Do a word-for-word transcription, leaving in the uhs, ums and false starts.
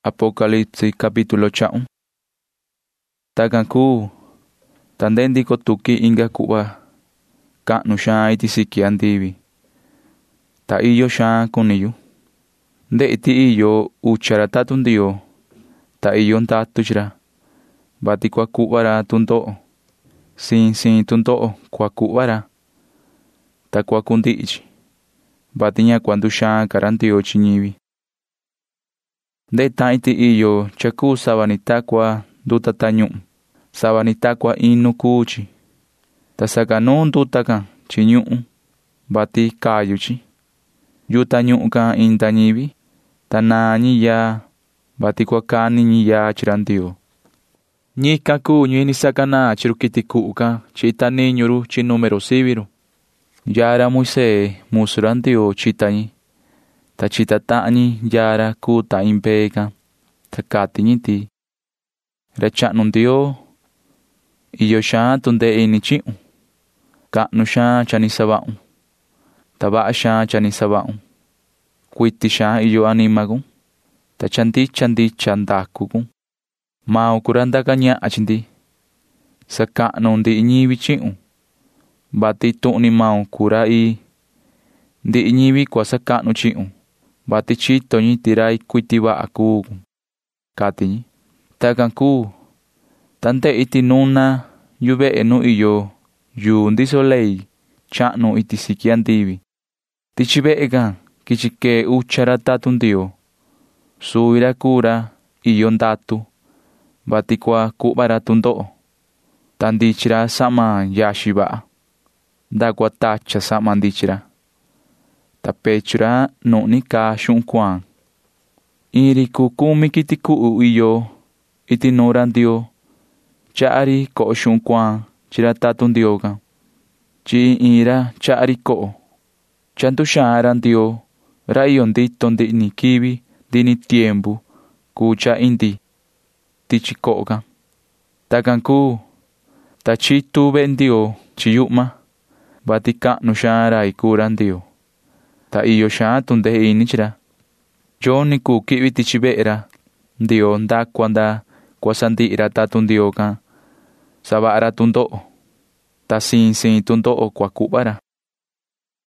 Apocalipsis capítulo cha'un. Takan kuu, ta ndee ndiko tuki inga ku'va ka'nu xaan iti siki andivi. Ta iyo xaan kuniyu. Nde'e ti iyo ucha ra tatun Ndioo, ta iyo ndatu chira, vati kua ku'va ra tundo'o. Siin siin tundo'o kua ku'va ra, ta kua kundi'i chi, vati ña kua nduxaan ka ra Ndioo chi ñivi. Nde'e ta'an iti iyo cha kuu sava ni takua nduta tañu'u, sava ni takua inu kuu chi. Ta sakanuu nduta kan chi ñu'u, vati kayu chi. Yuta ñu'u kan inda ñivi, ta naa ñi yaa, vati kua kani ñi yaa chi ra Ndioo. Ñikan kuu ñi ni sakanaa chiru kiti ku'u kan chi ita niñu ru chi número sivi ru. Yaa ra Moisés musu ra Ndioo chita ñi, ta chita ta'an ñi yaa ra kuu ta in mbee kan, ta kati ñi ti: Ra cha'nu Ndioo, iyo xaan tundee ini chi'un. Ka'nu xaan cha ni sava'un, ta va'a xaan cha ni sava'un. Kuiti xaan iyo anima kun, ta cha ndicha ndicha ndaku kun. Maun ku ra ndaka ña'a chi ndi. Saka'nu ndi'i ñivi chi'un, vati tu'ni maun ku ra ii. Ndi'i ñivi kua saka'nu chi'un, vati chito ñi ti ra kuiti va'a kuu kun, kati ñi. Takan kuu, ta nde'e iti nuna yuve'e nu iyo yuu ndiso ley cha'nu iti siki andivi. Tichi ve'e kan kichi kee ucha ra tatun Ndioo. Suvi ra kuu ra iyo ndatu, vati kua ku'va ra tundo'o. Ta ndichi ra sa'ma yaxi va'a, nda kua tacha sa'ma ndichi ra. Ta pechu ra nu'ni kaa xu'un kuaan. In ri ku kumi kiti ku'u iyo iti nuu ra Ndioo, cha'a ri ko'o xu'un kuaan chi ra tatun Ndioo kan. Chi in ra cha'a ri ko'o. Cha nduxaan ra Ndioo, ra iyo ndito ndi'i ni kivi ndi'i ni tiempu, kuu cha indi tichi ko'o kan. Takan kuu, ta chitu ve'e Ndioo chi yu'ma, vati ka'nu xaan rai kuu ra Ndioo, ta iyo xaan tundee ini chi ra. Yoo ni kuu ki'vi tichi ve'e ra Ndioo ndakua nda kua sandi'i ra tatun Ndioo kan sava'a ra tundo'o, ta siin siin tundo'o kua ku'va ra.